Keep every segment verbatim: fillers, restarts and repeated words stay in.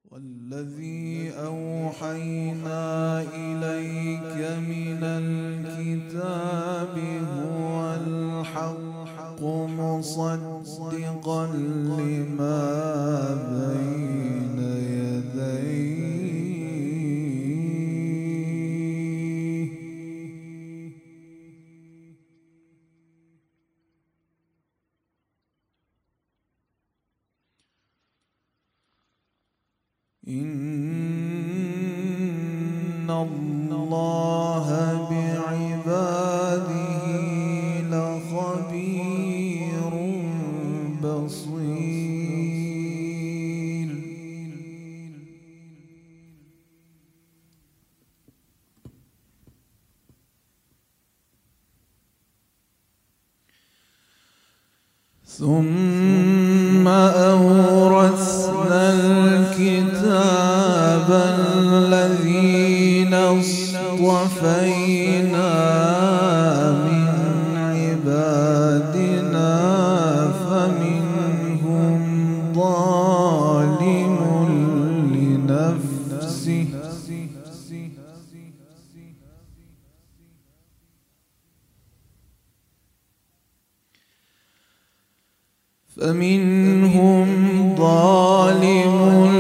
والذي أوحينا إليك من الكتاب هو الحق مصدقا لما بين يديه إن الله بعباده لخبير بصير. ثم أورثنا الكتاب الذين اصطفينا من عبادنا فمنهم ظالم لنفسه فمنهم ظالم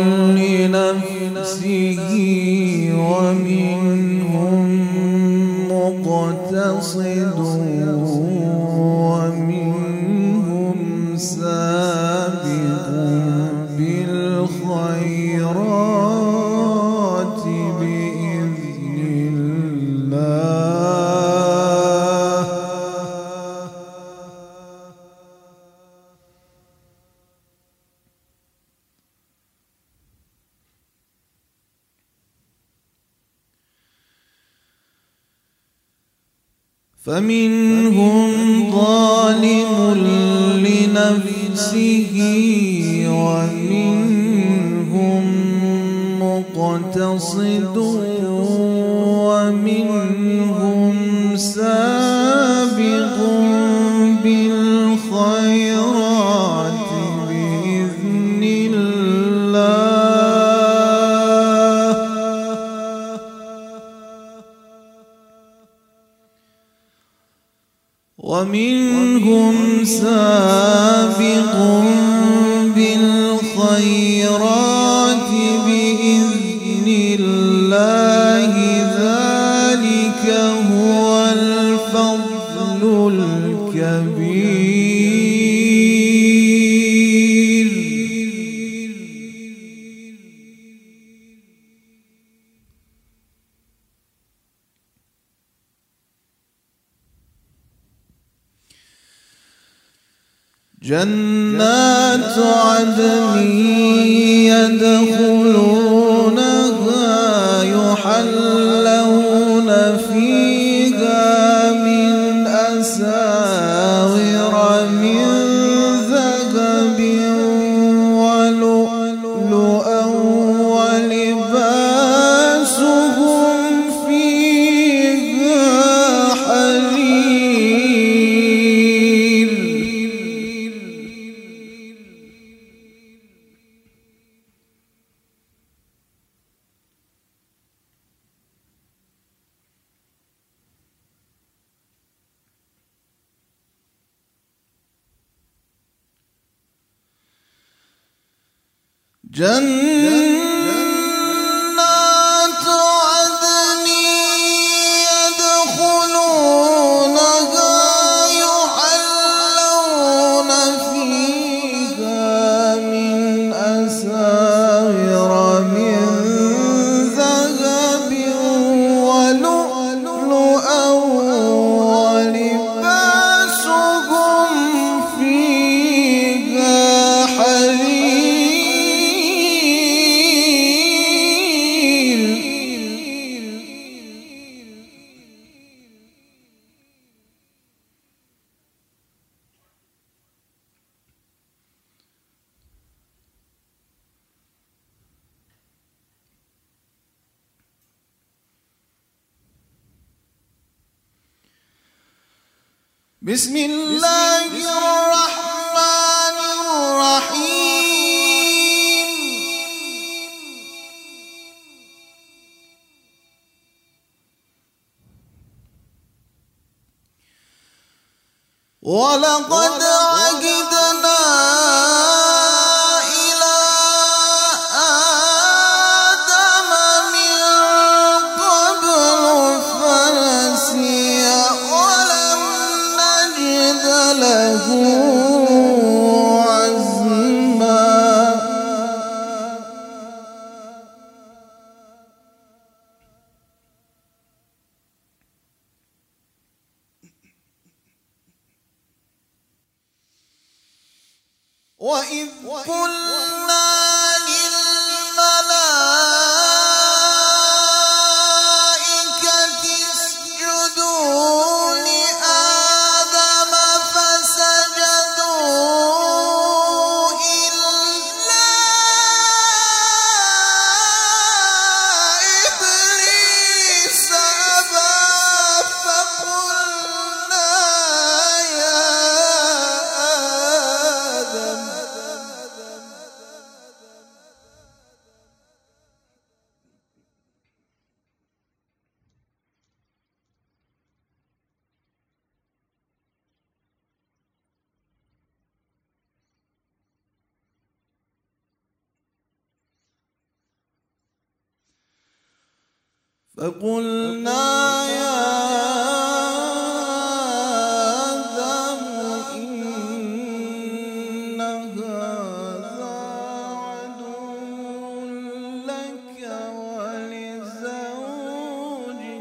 لنفسه ومنهم مقتصد ومنهم سابق بالخيرات بإذن الله. فمنهم ظالم لنفسه ومنهم مقتصد ومنهم سابق بالخيرات بإذن الله. ومنهم سابق بالخيرات بإذن الله ذلك هو الفضل الكبير. جنات عدن يدخلونها يحلون فيها من أساور من ذهب ولؤلؤا ولباسهم فيها حرير. جنات عدن يدخلونها يحلون فيها من أساور من ذهب ولؤلؤا ولباسهم فيها حرير. بسم الله الرحمن الرحيم. ولقد عهدنا إلى آدم من قبل فنسي ولم نجد له عزما. وإذ قلنا للملائكة اسجدوا لآدم فسجدوا إلا إبليس أبى فقلنا يا آدم فقلنا يا آدم إن هذا عدو لك ولزوجك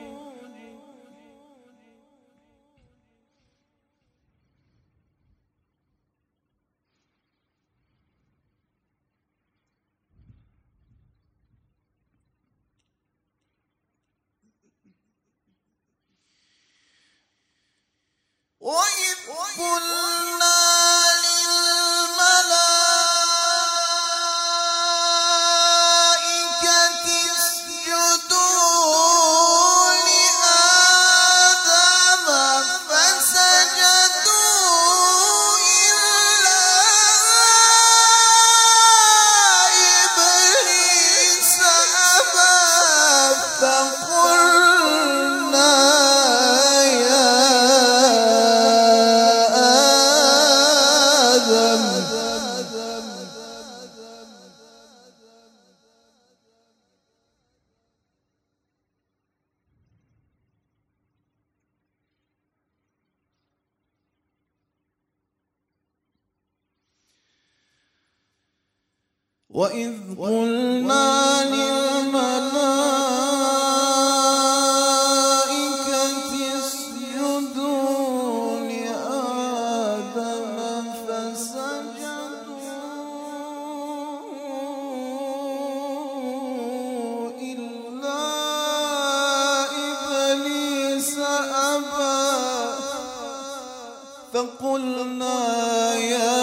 وإذ قلنا للملائكة اسجدوا لآدم فسجدوا إلا إبليس أبى فقلنا يا وإذ قلنا للملائكة اسجدوا لآدم فسجدوا إلا إبليس أبى فقلنا يا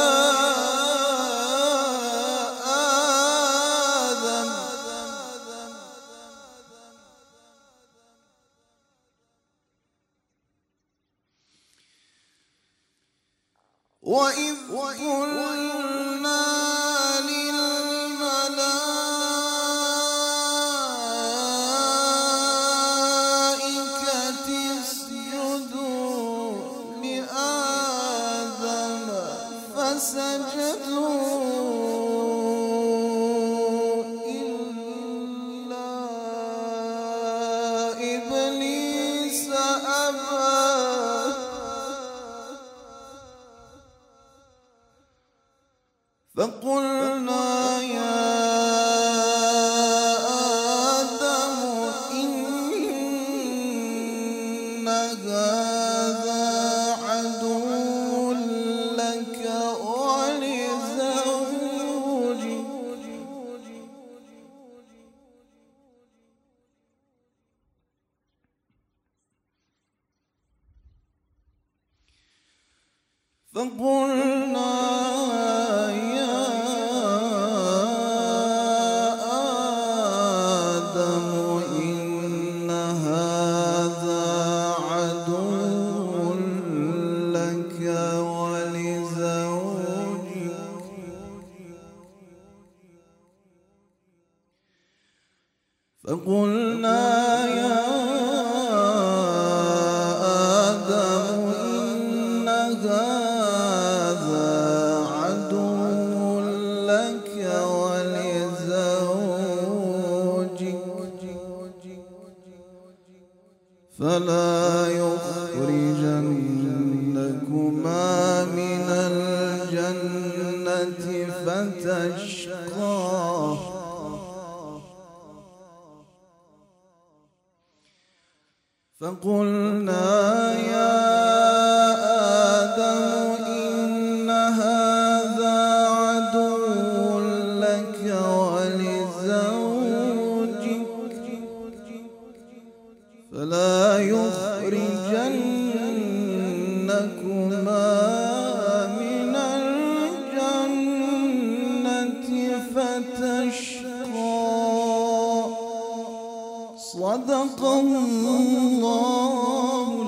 وإذ قلنا للملائكة اسجدوا لآدم فسجدوا إلا إبليس أبى فقلنا يا آدم إن هذا عدو لك ولزوجك فقلنا يا آدم إن هذا عدو لك ولزوجك فقلنا يا آدم إن لك ولزوجك فلا يخرجنكما من الجنة فتشقى فقلنا يا آدم إن هذا عدو لك ولزوجك فلا يخرجنكما من الجنة فتشقى. صدق الله